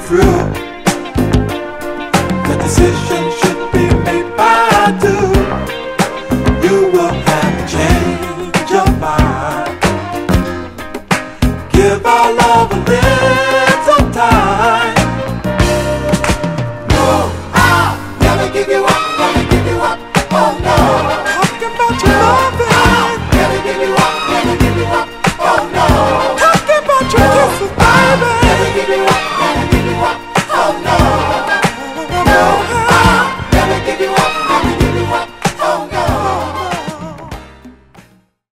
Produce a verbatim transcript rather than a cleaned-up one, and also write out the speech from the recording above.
through. The decision should be made by two. You will have to change your mind. Give our love a little